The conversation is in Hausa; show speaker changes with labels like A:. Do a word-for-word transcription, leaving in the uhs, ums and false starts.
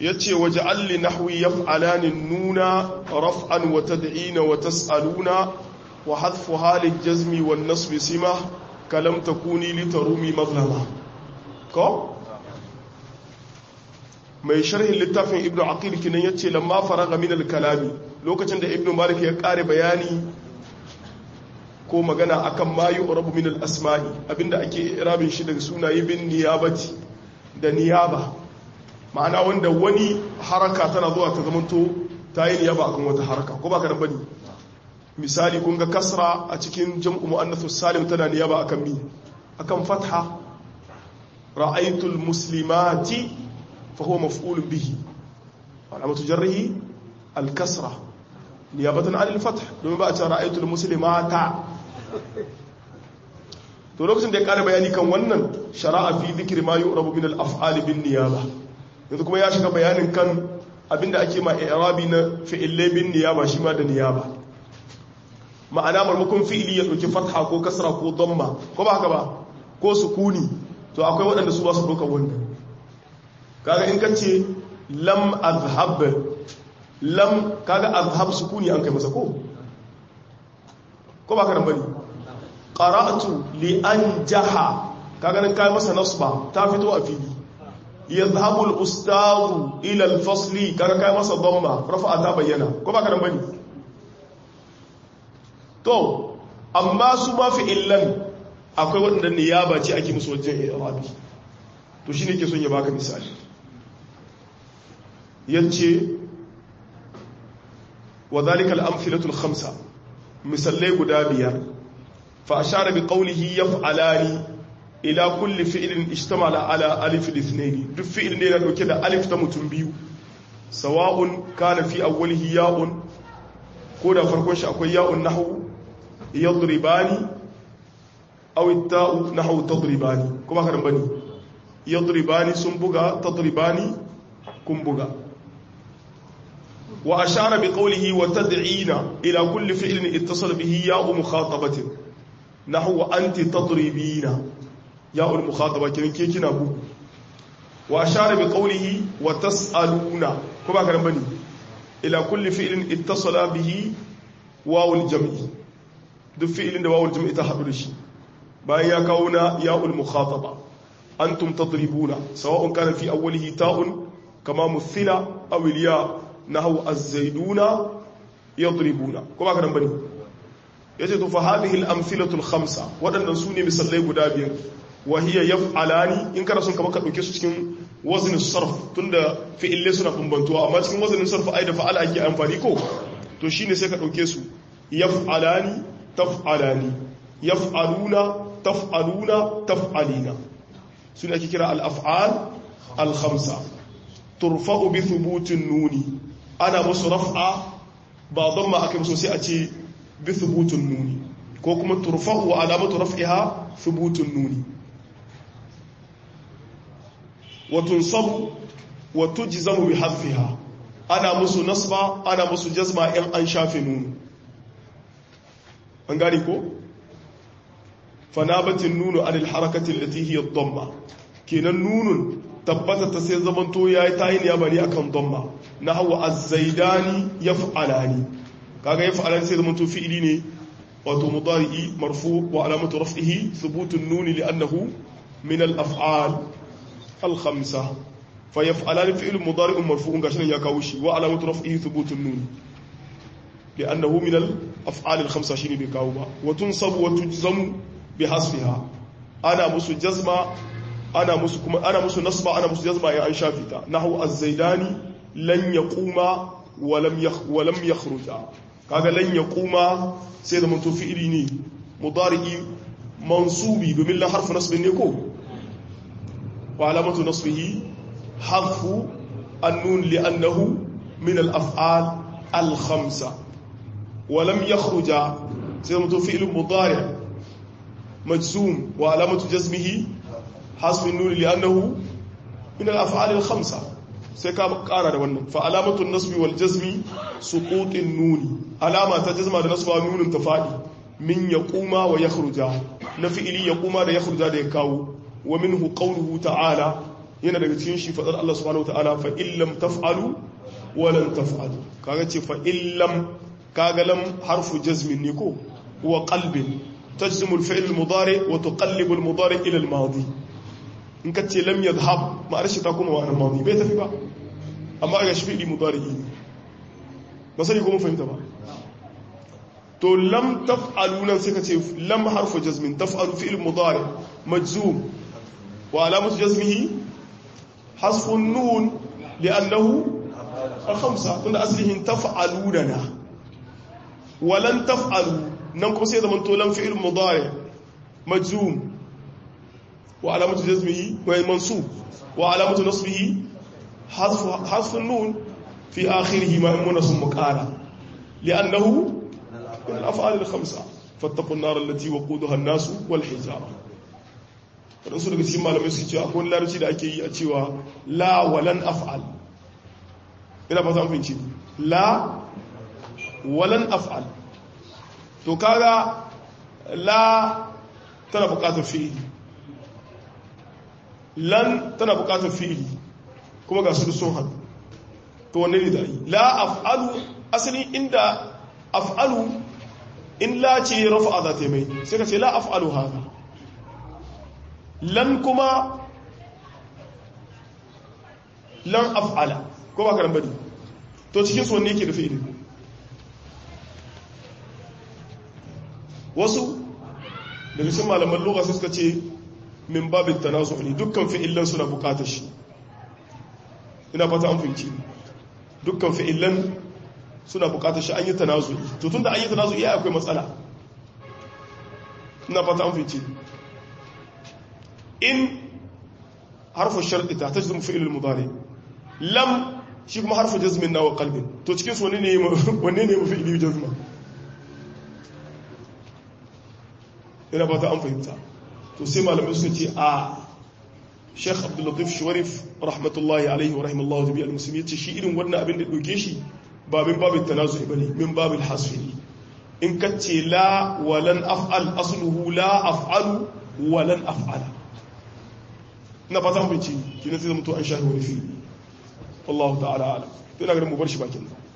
A: yace waj'al li nahwi yaf'alani nuna raf'an wa tad'ina wa tas'aluna wa hadfu halil jazmi wan nasb sima kalam takuni litarumi mazlama ko mai sharhin littafin ibnu aqil kinan yace lamma faraga min al-kalami lokacin da ibnu malik ya kare bayani ko magana akan ma yu'rabu min al-asma'i abinda ake irabin shi daga sunaye bin niyabati da niyaba ma'ana wanda wani haraka tana zuwa ta zamanto ta yi niyaba akan wata haraka ko baka da bane misali kun ga kasra a cikin jam'u muannath salim tana niyaba akan mi akan fatha ra'aytul muslimati fa huwa maf'ul bihi alamatu jarrihi al-kasra niyabatan 'an al-fath domin ba a ce ra'aytul muslimata to lokacin da ya kare bayani kan wannan shara'a fi dhikri ma yu'rabu min al-af'al bin niyaba yanzu kuma ya shiga bayanin kan abinda ake ma i'rabi na fi'ilai bin niyaba shi ma da niyaba ma'ana marmakon fi'ili ya dauki fatha ko kasra ko dhamma ko ba haka ba ko sukuni to akwai waɗanda su ba su doka wannan kaga in kace lam azhab lam kaga azhab sukuni an kai masa ko ko ba ka nan bane qara'tu li anjaha kaga nan kai masa nasba ta fito a fili yadhhabu al-ustadhu ila al-fasli kaga kai masa dhamma rafa'a ta bayyana ko ba ka nan bane to amma su ma fi illan akwai wanda niyaba ce ake musu wajen i'rabi to shine ke son ya baka misali yace wa dhalika al-amthilatu al-khamsa misallai guda biyar fa ashara bi qawlihi yaf'alani ila kulli fi'lin ishtamala ala alif al-ithnayn duk fi'il ne da dauke da alif ta mutum biyu sawa'un kana fi awwalihi ya'un ko da farkon shi akwai ya'un nahwu yadribani aw at-ta'u nahwu tadribani kuma karan bane yadribani sun buga tadribani kun buga wa ashara bi qawlihi wa tad'ina ila kulli fi'lin ittasala bihi ya'u mukhatabatin nahwu anti tadribina ya'u al-mukhataba kin ke kina ku wa ashara bi qawlihi wa tas'aluna kuma karan bane ila kulli fi'lin ittasala bihi wawu al-jam'i duk fi'lin da wawu al-jam'i ta hadu da shi bayan ya kawo na ya'u al-mukhataba antum tadribuna sawa'un kana fi awwalihi ta'un kama muthila aw al-ya' nahu az-zaiduna yadribuna ko ba ka dan bane yace to fa hadhihi al-amthilatu al-khamsa wadannan sune misalai guda biyar wa hiya yaf'alani in kana son ka baka dauke su cikin wazn as-sarf tunda fi'ille suna bambantuwa amma cikin wazn as-sarf ai da fa'ala ake amfani ko to shine sai ka dauke su yaf'alani taf'alani yaf'aluna taf'aluna taf'alina sune ake kira al-af'al al-khamsa turfa'u bi thubutin nuni ana musu raf'a ba dhamma ake musu sai a ce bi thubutin nuni ko kuma turfa'u wa alamatu raf'iha thubutun nuni wa tunsabu wa tujzamu bi hadfiha ana musu nasba ana musu jazma in an shafe nunu an gari ko fanabatin nunu anil harakati allati hiya ad-dhamma kenan nunun tabbata ta sai zamanto yayi tayin ya bari akan dhamma nahwu az-zaidani yaf'alani kaga yaf'alani sai zamanto fi'ili ne wato mudari marfu wa alamatu raf'ihi thubut an-nun li'annahu min al-af'al al-khamsa fa yaf'alani fi'l mudari marfu gashin ya kawo shi wa alamatu raf'ihi thubut an-nun li'annahu min al-af'al al-khamsa shine bai kawo ba wa tunsabu wa tujzamu bihasfiha ana musu jazma ana musu kuma ana musu nasba ana musu jazma ya an shafita nahwu az-zaidani lan yaquma wa lam yakh wa lam yakhruja kaga lan yaquma sai da mun to fi'ili ne mudari'i mansubi domin la harfu nasb ne ko wa alamatu nasbihi hadfu an-nun li'annahu min al-af'al al-khamsa wa lam yakhruja sai da mun to fi'il mudari' مجزوم وعلامة جزمه حسب النون لأنه من الأفعال الخمسة سيكاب قارة wannan فعلامة النصب والجزم سقوط النون علامة جزم da nasba nunun tafadi min yaquma wa yakhruja na fi'ili yaquma da yakhruja da ya kawo wa minhu qawluhu ta'ala yana daga cikin shi fadar Allah subhanahu wataala fa illam taf'alu wa lan taf'alu kaga ce fa illam kaga lam harfu jazmin ne ko wa qalbin tajzimu al-fi'l al-mudari wa tuqallibu al-mudari ila al-madi in ka ce lam yadhhab ma arshi ta kuma wa al-madi bai tafi ba amma ga shi fi'li mudari ne ba sai ko mun fahimta ba to lam taf'alu nan sai ka ce lam harfu jazmin taf'alu fi'l mudari majzum wa alamatu jazmihi hasfu an-nun li'annahu al-khamsa tunda aslihin taf'aluna wa lan taf'alu nan kuma sai zaman to lam fi'l mudari majzum wa alamatu jazmihi wa mansub wa alamatu nasbihi hasfu hasfu an-nun fi akhirih ma munasum muqala li'annahu من الأفعال الخمسة فاتقوا النار التي وقودها الناس والحجارة waɗansu daga cikin malamai suke cewa akwai larabci da ake yi a cewa la walan af'al ina fata mafinci la walan af'al to kaga la tana buƙatar fi'ili lan tana buƙatar fi'ili kuma ga su sun haɗu to wanne ne da yi la af'alu asali inda af'alu in la ce rafa'a za ta yi mai sai ka ce la af'alu haka lan kuma lan af'ala ko ba karan bari to cikin su wanne yake da fi'ili wasu daga cikin malaman lugha suka ce min babin tanazu ne dukkan fi'ilan suna bukatar shi ina fata an fahimci dukkan fi'ilan suna bukatar shi an yi tanazu to tunda an yi tanazu iya akwai matsala ina fata an fice in harfu sharti ta tajzum fi'l al-mudari lam shi kuma harfu jazmin na wa qalbin to cikin su wanne ne wanne ne fi'li jazma ina fata an fahimta to sai malamai suka ce a Sheikh Abdul Latif Shuwarif rahmatullahi alaihi wa rahimallahu jami'al muslimin ce shi irin wannan abin da doke shi ba min babin tanazu'i bane min babin hasfi in kace la walan af'al asluhu la af'alu walan af'ala na fatan bici kina sai mutu an shahi wani fi wallahu ta'ala alam to ina ga mu bar shi bakin